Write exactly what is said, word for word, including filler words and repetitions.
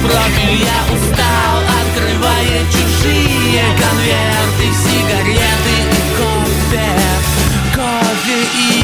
профиль, я устал. Открывает чужие конверты, сигареты и кофе. Кофе и